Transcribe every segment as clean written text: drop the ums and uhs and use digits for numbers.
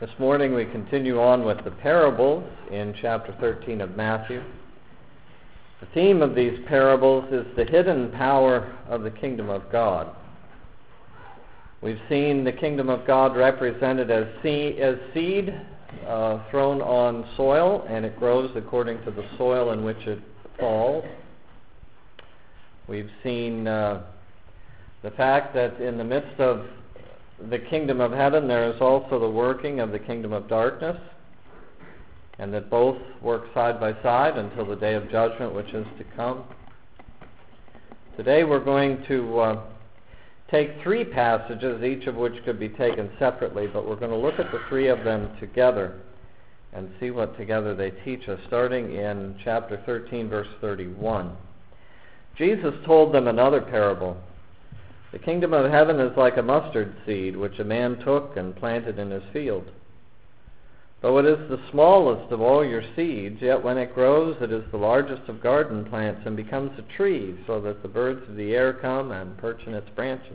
This morning we continue on with the parables in chapter 13 of Matthew. The theme of these parables is the hidden power of the kingdom of God. We've seen the kingdom of God represented as seed thrown on soil, and it grows according to the soil in which it falls. We've seen the fact that in the midst of the kingdom of heaven there is also the working of the kingdom of darkness, and that both work side by side until the day of judgment which is to come. Today we're going to take three passages, each of which could be taken separately, but we're going to look at the three of them together and see what together they teach us, starting in chapter 13, verse 31. Jesus told them another parable. The kingdom of heaven is like a mustard seed, which a man took and planted in his field. Though it is the smallest of all your seeds, yet when it grows it is the largest of garden plants and becomes a tree, so that the birds of the air come and perch in its branches.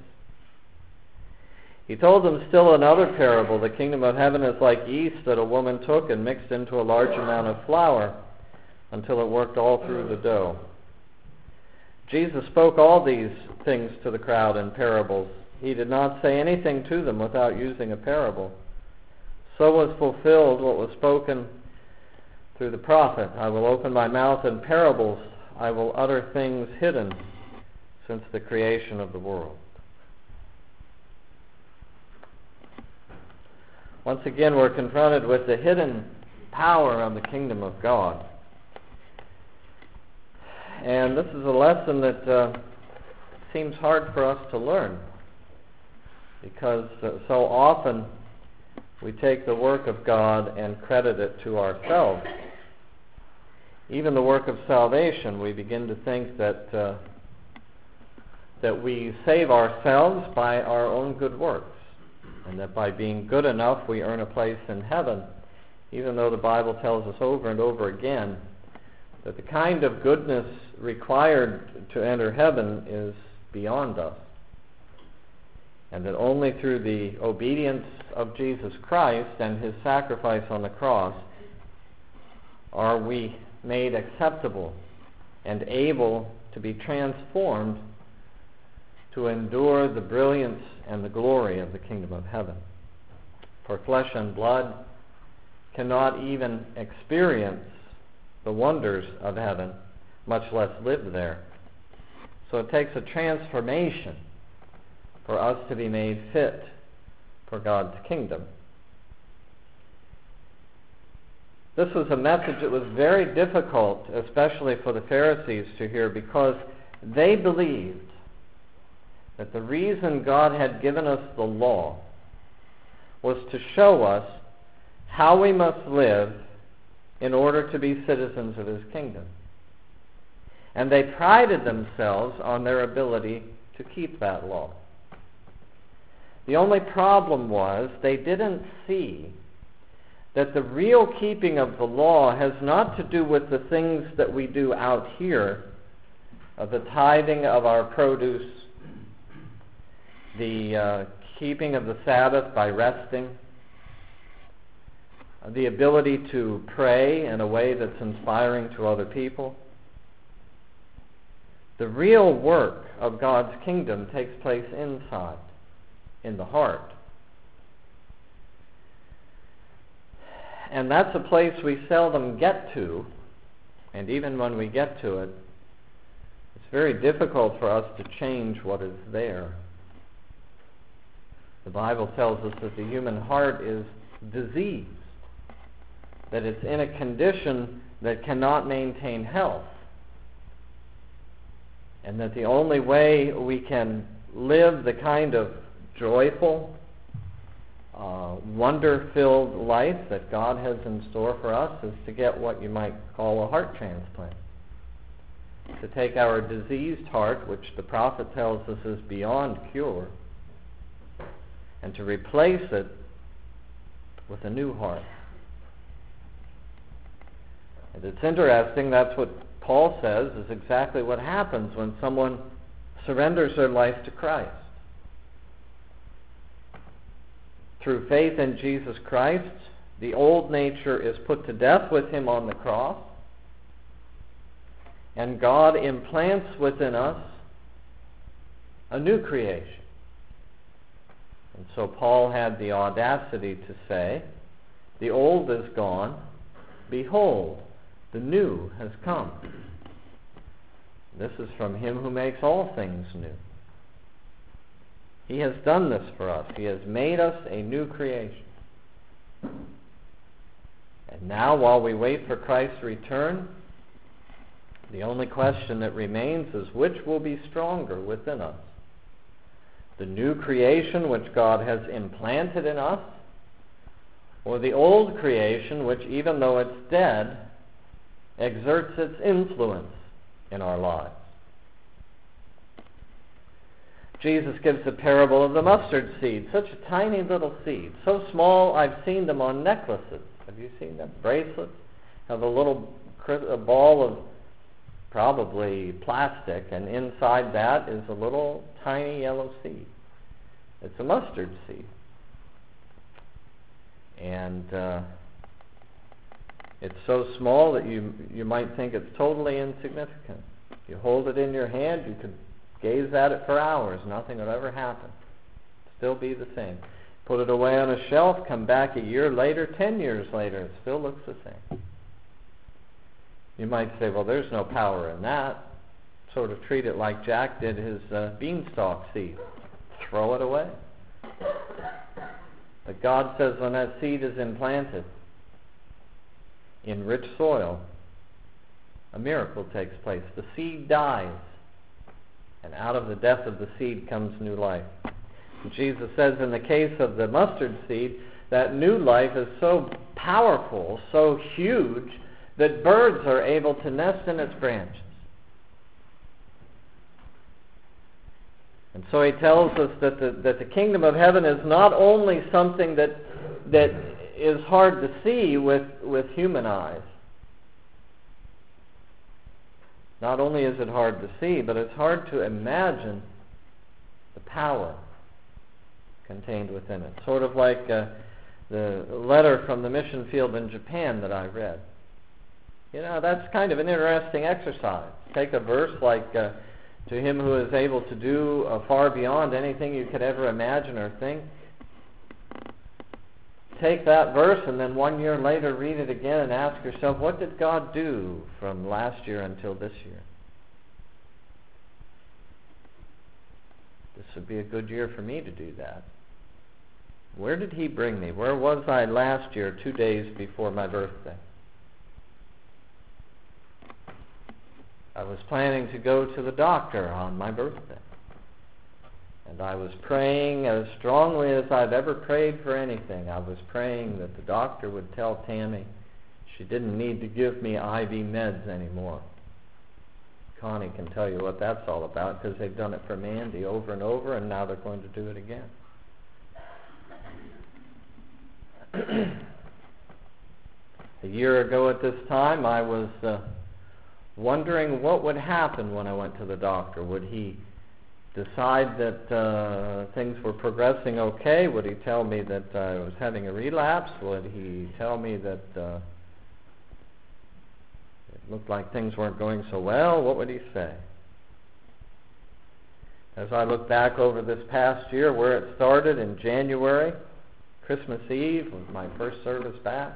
He told them still another parable. The kingdom of heaven is like yeast that a woman took and mixed into a large amount of flour until it worked all through the dough. Jesus spoke all these things to the crowd in parables. He did not say anything to them without using a parable. So was fulfilled what was spoken through the prophet. I will open my mouth in parables. I will utter things hidden since the creation of the world. Once again, we're confronted with the hidden power of the kingdom of God. And this is a lesson that seems hard for us to learn, because so often we take the work of God and credit it to ourselves. Even the work of salvation, we begin to think that we save ourselves by our own good works, and that by being good enough we earn a place in heaven, even though the Bible tells us over and over again that the kind of goodness required to enter heaven is beyond us, and that only through the obedience of Jesus Christ and his sacrifice on the cross are we made acceptable and able to be transformed to endure the brilliance and the glory of the kingdom of heaven. For flesh and blood cannot even experience the wonders of heaven, much less live there. So it takes a transformation for us to be made fit for God's kingdom. This was a message that was very difficult, especially for the Pharisees, to hear, because they believed that the reason God had given us the law was to show us how we must live in order to be citizens of his kingdom. And they prided themselves on their ability to keep that law. The only problem was they didn't see that the real keeping of the law has not to do with the things that we do out here, of the tithing of our produce, the keeping of the Sabbath by resting, the ability to pray in a way that's inspiring to other people. The real work of God's kingdom takes place inside, in the heart. And that's a place we seldom get to, and even when we get to it, it's very difficult for us to change what is there. The Bible tells us that the human heart is diseased, that it's in a condition that cannot maintain health, and that the only way we can live the kind of joyful, wonder-filled life that God has in store for us is to get what you might call a heart transplant. To take our diseased heart, which the prophet tells us is beyond cure, and to replace it with a new heart. And it's interesting, that's what Paul says is exactly what happens when someone surrenders their life to Christ. through faith in Jesus Christ, the old nature is put to death with him on the cross, and God implants within us a new creation. And so Paul had the audacity to say, the old is gone, behold, the new has come. This is from him who makes all things new. He has done this for us. He has made us a new creation. And now, while we wait for Christ's return, the only question that remains is which will be stronger within us? The new creation which God has implanted in us, or the old creation which, even though it's dead, exerts its influence in our lives? Jesus gives the parable of the mustard seed, such a tiny little seed, so small I've seen them on necklaces. Have you seen them? Bracelets? Have a little ball of probably plastic, and inside that is a little tiny yellow seed. It's a mustard seed. And it's so small that you might think it's totally insignificant. You hold it in your hand, you could gaze at it for hours, nothing would ever happen. Still be the same. Put it away on a shelf, come back a year later, 10 years later, it still looks the same. You might say, well, there's no power in that. Sort of treat it like Jack did his beanstalk seed. Throw it away. But God says when that seed is implanted in rich soil, a miracle takes place. The seed dies, and out of the death of the seed comes new life. And Jesus says in the case of the mustard seed, that new life is so powerful, so huge, that birds are able to nest in its branches. And so he tells us that the kingdom of heaven is not only something that is hard to see with human eyes. Not only is it hard to see, but it's hard to imagine the power contained within it. Sort of like the letter from the mission field in Japan that I read. You know, that's kind of an interesting exercise. Take a verse like, to him who is able to do far beyond anything you could ever imagine or think. Take that verse and then 1 year later read it again and ask yourself, what did God do from last year until this year? This would be a good year for me to do that. Where did he bring me? Where was I last year, 2 days before my birthday? I was planning to go to the doctor on my birthday. And I was praying as strongly as I've ever prayed for anything. I was praying that the doctor would tell Tammy she didn't need to give me IV meds anymore. Connie can tell you what that's all about, because they've done it for Mandy over and over, and now they're going to do it again. A year ago at this time, I was wondering what would happen when I went to the doctor. Would he decide that things were progressing okay? Would he tell me that I was having a relapse? Would he tell me that it looked like things weren't going so well? What would he say? As I look back over this past year, where it started in January, Christmas Eve, was my first service back,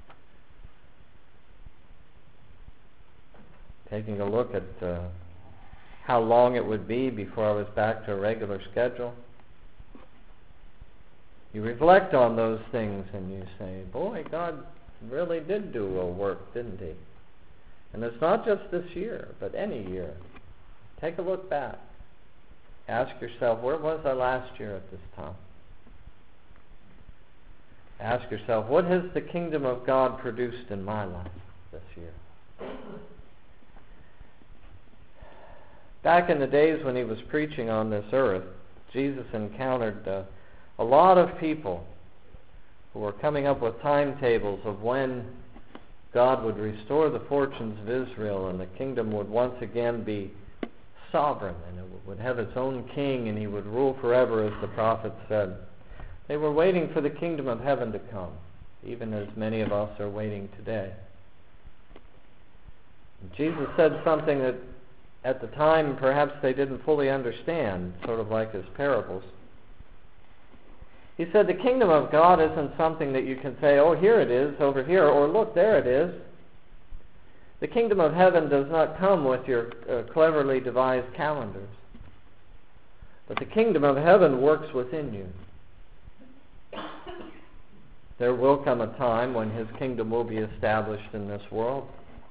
taking a look at how long it would be before I was back to a regular schedule. You reflect on those things and you say, boy, God really did do a work, didn't he? And it's not just this year, but any year. Take a look back. Ask yourself, where was I last year at this time? Ask yourself, what has the kingdom of God produced in my life this year? Back in the days when he was preaching on this earth, Jesus encountered a lot of people who were coming up with timetables of when God would restore the fortunes of Israel and the kingdom would once again be sovereign and it would have its own king and he would rule forever, as the prophet said. They were waiting for the kingdom of heaven to come, even as many of us are waiting today. Jesus said something that at the time perhaps they didn't fully understand, sort of like his parables. He said the kingdom of God isn't something that you can say, oh, here it is, over here, or look, there it is. The kingdom of heaven does not come with your cleverly devised calendars. But the kingdom of heaven works within you. There will come a time when his kingdom will be established in this world.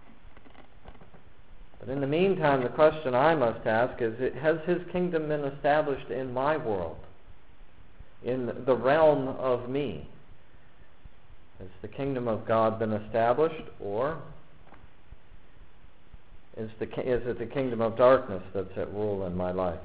But in the meantime, the question I must ask is, has his kingdom been established in my world? In the realm of me? Has the kingdom of God been established, or is it the kingdom of darkness that's at rule in my life?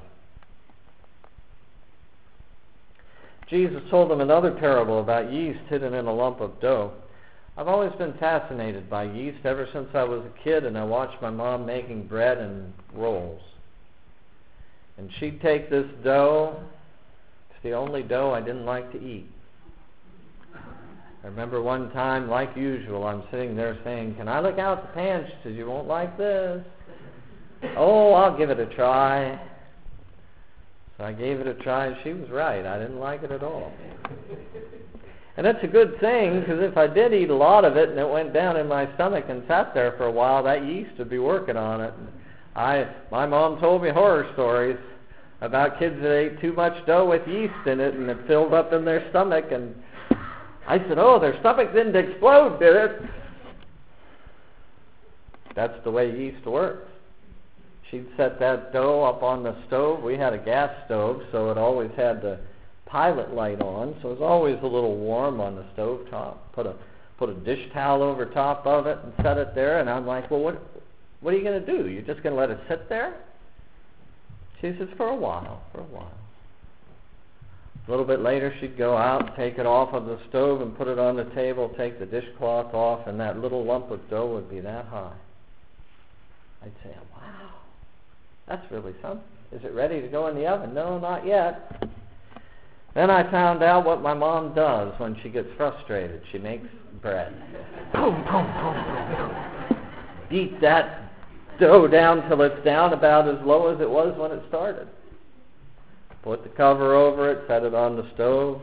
Jesus told them another parable about yeast hidden in a lump of dough. I've always been fascinated by yeast ever since I was a kid, and I watched my mom making bread and rolls. And she'd take this dough. It's the only dough I didn't like to eat. I remember one time, like usual, I'm sitting there saying, can I look out the pan? She says, you won't like this. Oh, I'll give it a try. So I gave it a try, and she was right. I didn't like it at all. And that's a good thing, because if I did eat a lot of it and it went down in my stomach and sat there for a while, that yeast would be working on it. My mom told me horror stories about kids that ate too much dough with yeast in it, and it filled up in their stomach. And I said, oh, their stomach didn't explode, did it? That's the way yeast works. She'd set that dough up on the stove. We had a gas stove, so it always had the pilot light on, so it was always a little warm on the stove top. Put a dish towel over top of it and set it there, and I'm like, well, what are you going to do? You're just going to let it sit there? She says, for a while. A little bit later, she'd go out, take it off of the stove and put it on the table, take the dishcloth off, and that little lump of dough would be that high. I'd say, wow, that's really something. Is it ready to go in the oven? No, not yet. Then I found out what my mom does when she gets frustrated. She makes bread. Boom, boom, boom, boom, boom. Beat that dough down till it's down about as low as it was when it started. Put the cover over it, set it on the stove.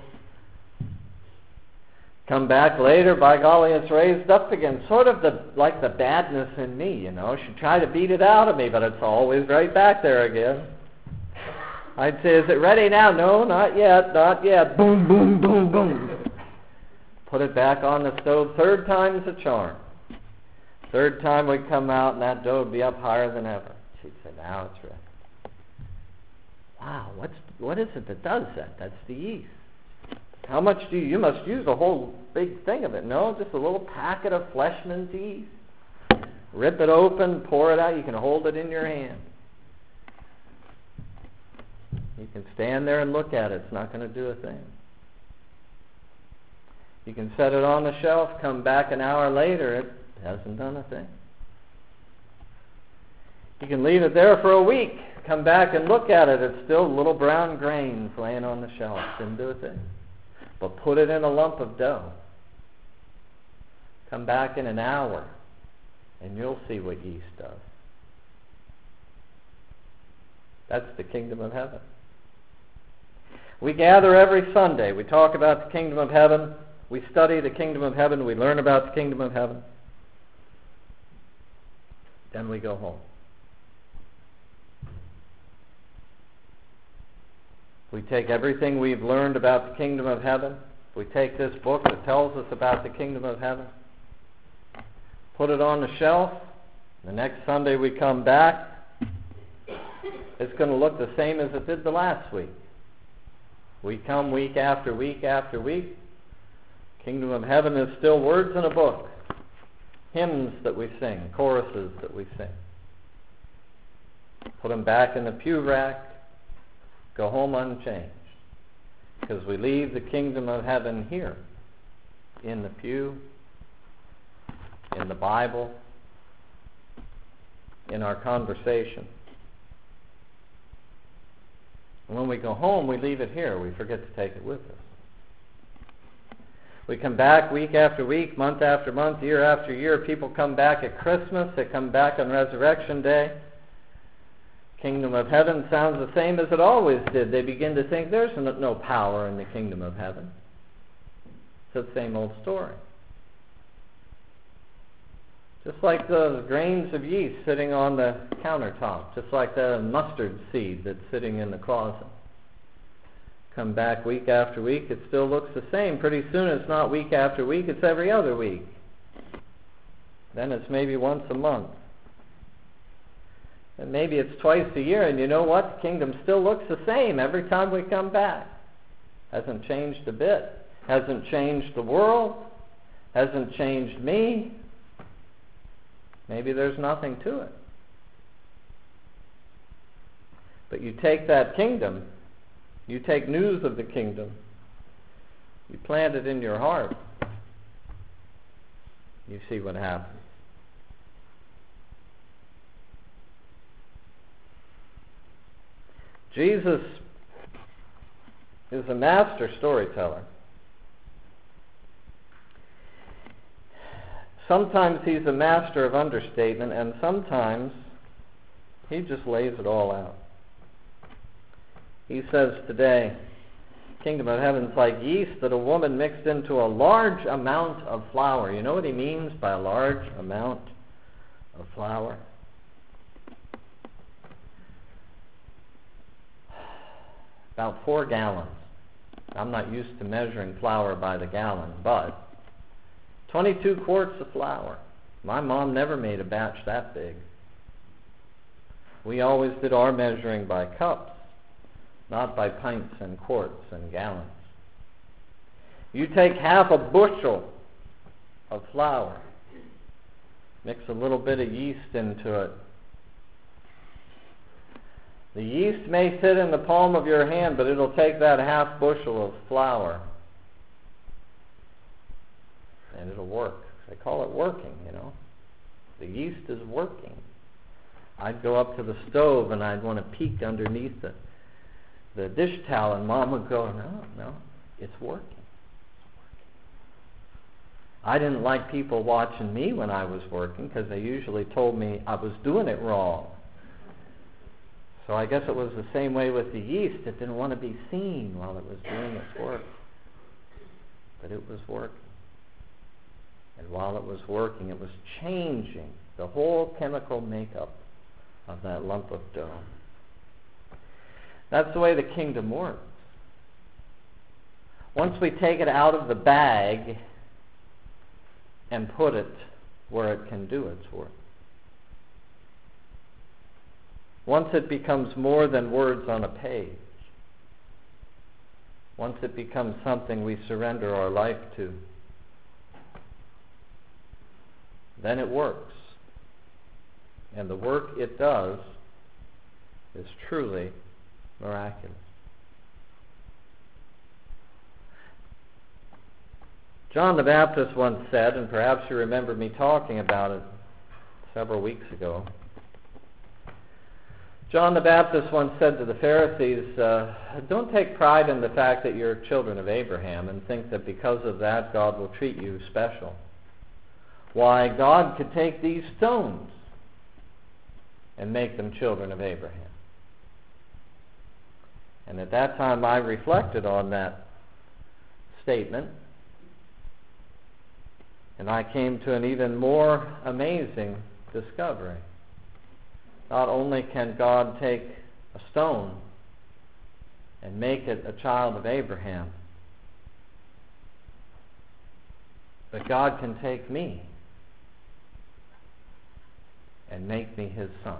Come back later, by golly, it's raised up again. Sort of like the badness in me, you know. She'd try to beat it out of me, but it's always right back there again. I'd say, is it ready now? No, not yet, not yet. Boom, boom, boom, boom. Put it back on the stove. Third time's a charm. Third time we'd come out and that dough would be up higher than ever. She'd say, now it's ready. Wow, what is it that does that? That's the yeast. How much you must use a whole big thing of it. No, just a little packet of Fleshman's yeast. Rip it open, pour it out. You can hold it in your hand. You can stand there and look at it. It's not going to do a thing. You can set it on the shelf, come back an hour later, it hasn't done a thing. You can leave it there for a week, come back and look at it, it's still little brown grains laying on the shelf. Didn't do a thing. But put it in a lump of dough. Come back in an hour, and you'll see what yeast does. That's the kingdom of heaven. We gather every Sunday. We talk about the kingdom of heaven. We study the kingdom of heaven. We learn about the kingdom of heaven. Then we go home. We take everything we've learned about the kingdom of heaven. We take this book that tells us about the kingdom of heaven. Put it on the shelf. The next Sunday we come back. It's going to look the same as it did the last week. We come week after week after week. Kingdom of heaven is still words in a book. Hymns that we sing, choruses that we sing. Put them back in the pew rack. Go home unchanged. Because we leave the kingdom of heaven here. In the pew. In the Bible. In our conversation. When we go home, we leave it here. We forget to take it with us. We come back week after week, month after month, year after year. People come back at Christmas. They come back on Resurrection Day. Kingdom of heaven sounds the same as it always did. They begin to think there's no power in the kingdom of heaven. It's the same old story. Just like the grains of yeast sitting on the countertop, just like the mustard seed that's sitting in the closet. Come back week after week, it still looks the same. Pretty soon it's not week after week, it's every other week. Then it's maybe once a month. And maybe it's twice a year, and you know what? The kingdom still looks the same every time we come back. Hasn't changed a bit. Hasn't changed the world. Hasn't changed me. Maybe there's nothing to it. But you take that kingdom, you take news of the kingdom, you plant it in your heart, you see what happens. Jesus is a master storyteller. Sometimes he's a master of understatement, and sometimes he just lays it all out. He says today, kingdom of heaven's like yeast that a woman mixed into a large amount of flour. You know what he means by a large amount of flour? About 4 gallons. I'm not used to measuring flour by the gallon, but 22 quarts of flour. My mom never made a batch that big. We always did our measuring by cups, not by pints and quarts and gallons. You take half a bushel of flour, mix a little bit of yeast into it. The yeast may sit in the palm of your hand, but it'll take that half bushel of flour and it'll work. They call it working, you know. The yeast is working. I'd go up to the stove and I'd want to peek underneath the dish towel, and Mom would go, no, it's working. I didn't like people watching me when I was working because they usually told me I was doing it wrong. So I guess it was the same way with the yeast. It didn't want to be seen while it was doing its work. But it was working. And while it was working, it was changing the whole chemical makeup of that lump of dough. That's the way the kingdom works. Once we take it out of the bag and put it where it can do its work. Once it becomes more than words on a page. Once it becomes something we surrender our life to. Then it works. And the work it does is truly miraculous. John the Baptist once said, and perhaps you remember me talking about it several weeks ago, John the Baptist once said to the Pharisees, don't take pride in the fact that you're children of Abraham and think that because of that God will treat you special. Why, God could take these stones and make them children of Abraham. And at that time I reflected on that statement, and I came to an even more amazing discovery. Not only can God take a stone and make it a child of Abraham, but God can take me and make me his son.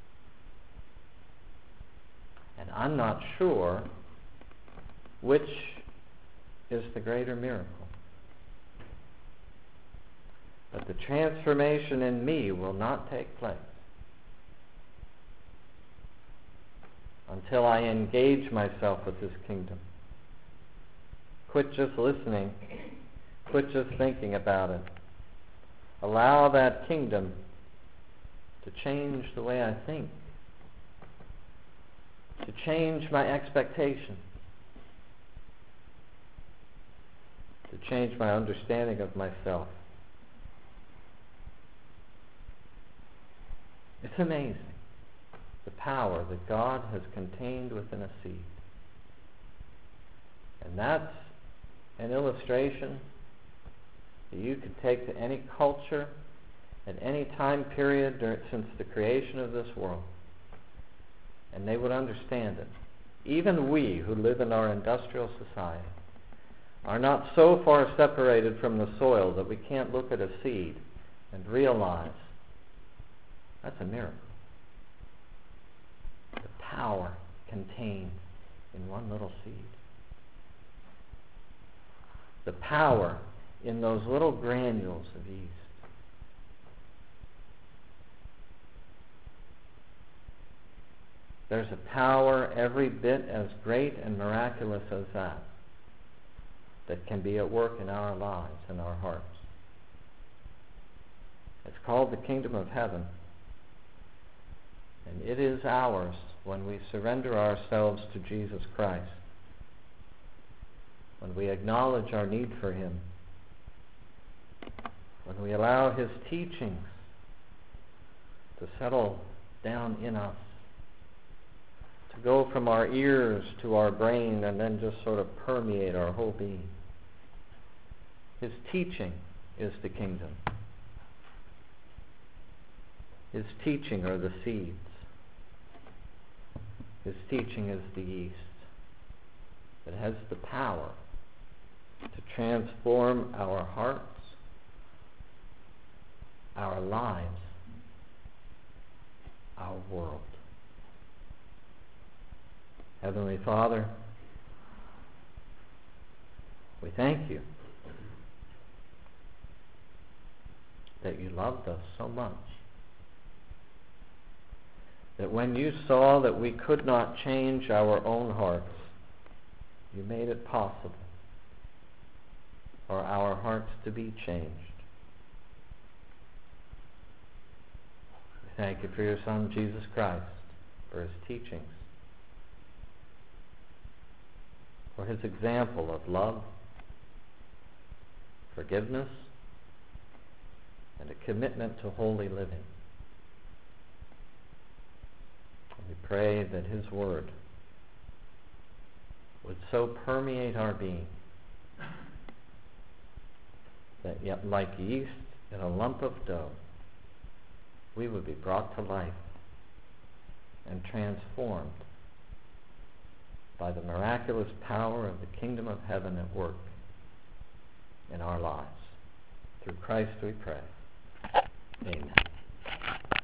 And I'm not sure which is the greater miracle. But the transformation in me will not take place until I engage myself with his kingdom. Quit just listening. Quit just thinking about it. Allow that kingdom to change the way I think, to change my expectations, to change my understanding of myself. It's amazing, the power that God has contained within a seed. And that's an illustration that you could take to any culture at any time period since the creation of this world, and they would understand it. Even we who live in our industrial society are not so far separated from the soil that we can't look at a seed and realize that's a miracle. The power contained in one little seed. The power in those little granules of yeast. There's a power every bit as great and miraculous as that can be at work in our lives and our hearts. It's called the kingdom of heaven, and it is ours when we surrender ourselves to Jesus Christ, when we acknowledge our need for Him, when we allow His teachings to settle down in us, to go from our ears to our brain and then just sort of permeate our whole being. His teaching is the kingdom. His teaching are the seeds. His teaching is the yeast that has the power to transform our hearts, our lives, our world. Heavenly Father, we thank You that You loved us so much, that when You saw that we could not change our own hearts, You made it possible for our hearts to be changed. We thank You for Your Son, Jesus Christ, for His teachings, for His example of love, forgiveness, and a commitment to holy living. And we pray that His Word would so permeate our being that yet like yeast in a lump of dough, we would be brought to life and transformed by the miraculous power of the kingdom of heaven at work in our lives. Through Christ we pray. Amen.